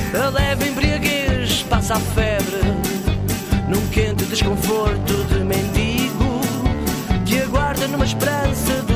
A leve embriaguez passa a febre num quente desconforto de mendigo que aguarda numa esperança